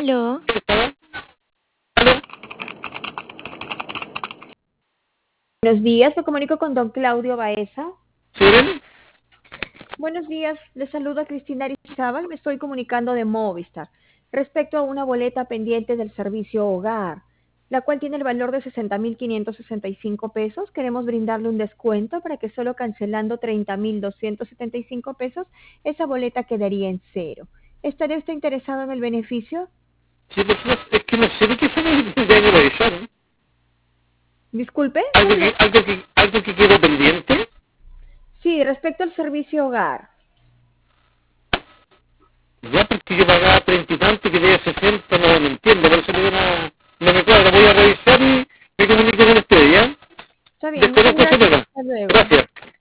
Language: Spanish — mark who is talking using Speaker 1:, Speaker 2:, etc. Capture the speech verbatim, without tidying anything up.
Speaker 1: Aló.
Speaker 2: Buenos días, me comunico con don Claudio Baeza.
Speaker 3: ¿Sí?
Speaker 2: Buenos días, le saluda Cristina Arizábal, me estoy comunicando de Movistar respecto a una boleta pendiente del servicio hogar, la cual tiene el valor de sesenta mil quinientos sesenta y cinco pesos. Queremos brindarle un descuento para que solo cancelando treinta mil doscientos setenta y cinco pesos, esa boleta quedaría en cero. ¿Estaría usted interesado en el beneficio?
Speaker 3: Sí, pues no, es que no sé de qué se me tendría que revisar. ¿Eh?
Speaker 2: Disculpe.
Speaker 3: ¿Algo que, algo, que, ¿Algo que quedó pendiente?
Speaker 2: Sí, respecto al servicio hogar.
Speaker 3: Ya, porque yo pagaba treinta y tanto y quedé sesenta, no lo entiendo, por eso no, no me cuadra. Voy a revisar y me comunico con usted, ¿ya?
Speaker 2: Está bien, muchas
Speaker 3: Desconozco ese
Speaker 2: gracias,
Speaker 3: tema.
Speaker 2: hasta luego.
Speaker 3: Gracias.